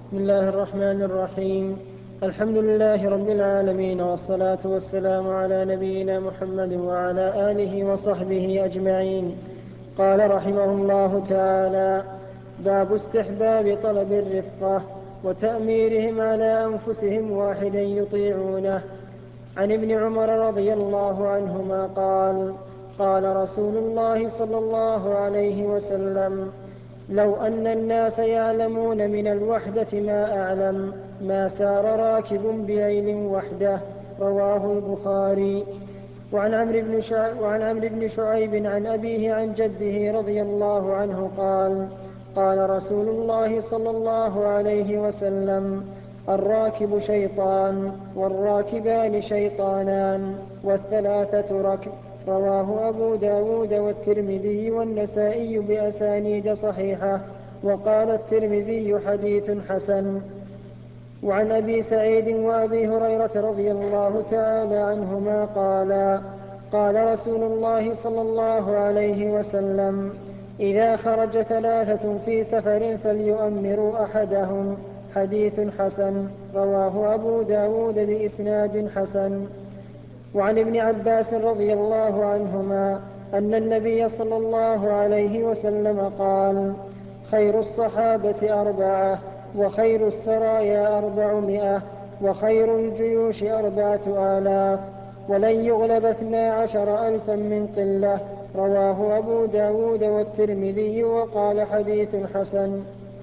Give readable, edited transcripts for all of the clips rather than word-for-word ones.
بسم الله الرحمن الرحيم. الحمد لله رب العالمين، والصلاة والسلام على نبينا محمد وعلى آله وصحبه أجمعين. قال رحمه الله تعالى: باب استحباب طلب الرفقة وتأميرهم على أنفسهم واحدا يطيعونه. عن ابن عمر رضي الله عنهما قال: قال رسول الله صلى الله عليه وسلم: لو أن الناس يعلمون من الوحدة ما أعلم ما سار راكب بليل وحده. رواه البخاري. وعن عمرو بن شعيب عن أبيه عن جده رضي الله عنه قال: قال رسول الله صلى الله عليه وسلم: الراكب شيطان، والراكبان شيطانان، والثلاثة ركب. رواه أبو داود والترمذي والنسائي بأسانيد صحيحة، وقال الترمذي: حديث حسن. وعن أبي سعيد وأبي هريرة رضي الله تعالى عنهما قالا: قال رسول الله صلى الله عليه وسلم: إذا خرج ثلاثة في سفر فليؤمروا أحدهم. حديث حسن. رواه أبو داود بإسناد حسن. وعن ابن عباس رضي الله عنهما أن النبي صلى الله عليه وسلم قال: خير الصحابة 4، وخير السرايا 400، وخير الجيوش 4000، ولن يغلب 12,000 من قلة. رواه أبو داود والترمذي، وقال: حديث حسن.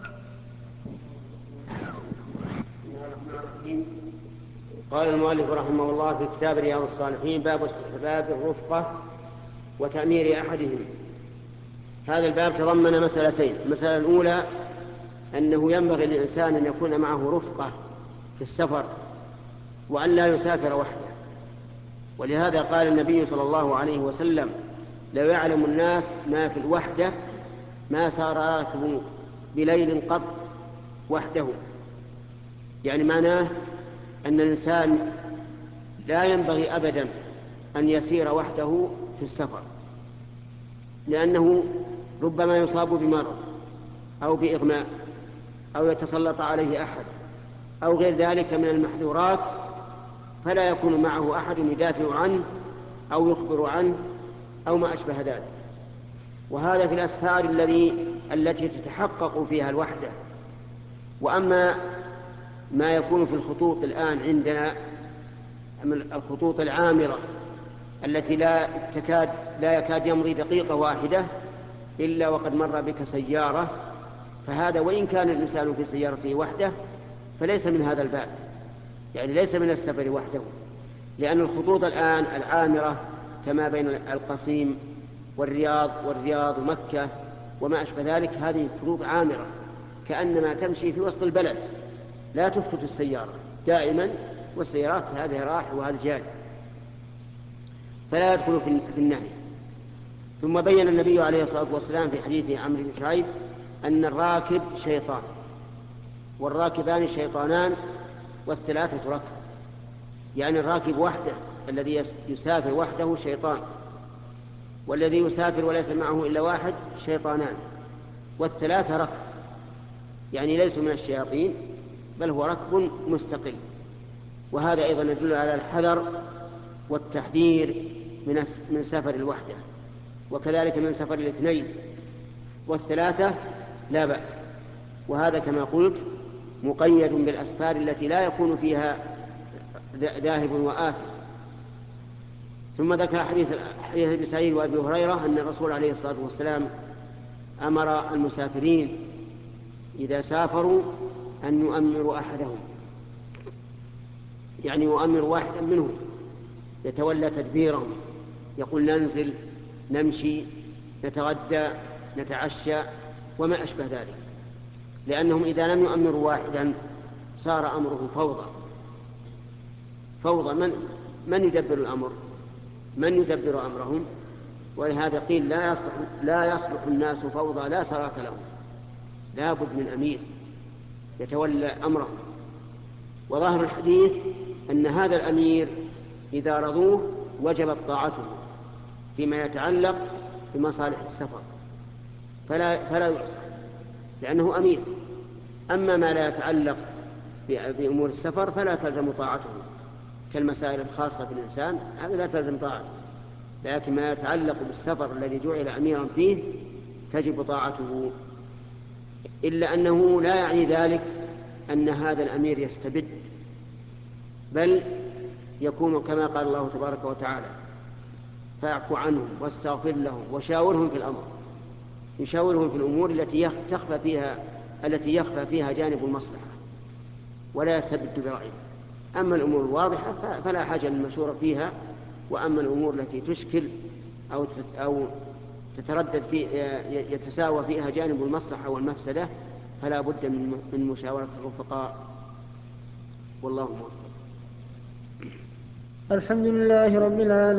قال المؤلف رحمه الله في كتاب رياض الصالحين: باب استحباب الرفقة وتأمير أحدهم. هذا الباب تضمن مسألتين: المسألة الأولى أنه ينبغي للإنسان أن يكون معه رفقة في السفر، وأن لا يسافر وحده. ولهذا قال النبي صلى الله عليه وسلم: لو يعلم الناس ما في الوحدة ما سار راكب بليل قط وحده. يعني معناه أن الإنسان لا ينبغي أبدا أن يسير وحده في السفر، لأنه ربما يصاب بمرض أو بإغماء أو يتسلط عليه أحد أو غير ذلك من المحذورات، فلا يكون معه أحد يدافع عنه أو يخبر عنه أو ما أشبه ذلك. وهذا في الأسفار التي تتحقق فيها الوحدة. وأما ما يكون في الخطوط الآن عندنا من الخطوط العامرة التي لا يكاد يمضي دقيقة واحدة إلا وقد مر بك سيارة، فهذا وإن كان الإنسان في سيارته وحده فليس من هذا الباب، يعني ليس من السفر وحده. لأن الخطوط الآن العامرة كما بين القصيم والرياض ومكة وما أشبه ذلك، هذه خطوط عامرة كأنما تمشي في وسط البلد، لا تفقد السيارة دائما، والسيارات هذه راح وهذه جاي، فلا يدخل في النهي. ثم بين النبي عليه الصلاة والسلام في حديث عمرو بن شعيب أن الراكب شيطان، والراكبان شيطانان، والثلاثة ركب. يعني الراكب وحده الذي يسافر وحده شيطان، والذي يسافر وليس معه إلا واحد شيطانان، والثلاثة ركب، يعني ليسوا من الشياطين بل هو ركب مستقل. وهذا أيضا يدل على الحذر والتحذير من سفر الوحدة، وكذلك من سفر الاثنين، والثلاثة لا بأس. وهذا كما قلت مقيد بالأسفار التي لا يكون فيها ذاهب وآتي. ثم ذكر حديث ابي سعيد وابي هريرة أن الرسول عليه الصلاة والسلام أمر المسافرين إذا سافروا أن يؤمروا أحدهم، يعني يؤمر واحدا منهم يتولى تدبيرهم، يقول ننزل، نمشي، نتغدى، نتعشى وما أشبه ذلك. لأنهم إذا لم يؤمروا واحدا صار أمره فوضى. من يدبر الأمر؟ من يدبر أمرهم؟ ولهذا قيل لا يصلح الناس فوضى لا صلاة لهم، لا بد من أمير يتولى أمرهم. وظاهر الحديث أن هذا الأمير إذا رضوه وجبت طاعته فيما يتعلق بمصالح السفر، فلا يعصى، لأنه أمير. أما ما لا يتعلق بأمور السفر فلا تلزم طاعته، كالمسائل الخاصة بالإنسان هذا لا تلزم طاعته، لكن ما يتعلق بالسفر الذي جعل أميرا فيه تجب طاعته، إلا أنه لا يعني ذلك أن هذا الأمير يستبد، بل يكون كما قال الله تبارك وتعالى: فاعف عنهم واستغفر لهم وشاورهم في الأمر. يشاورهم في الأمور التي يخفى فيها جانب المصلحة، ولا يستبد برأيه. أما الأمور الواضحة فلا حاجة للمشورة فيها، وأما الأمور التي تشكل أو تتردد يتساوى فيها جانب المصلحة والمفسدة فلا بد من مشاورة الرفقاء، والله موفق. الحمد لله رب العالمين.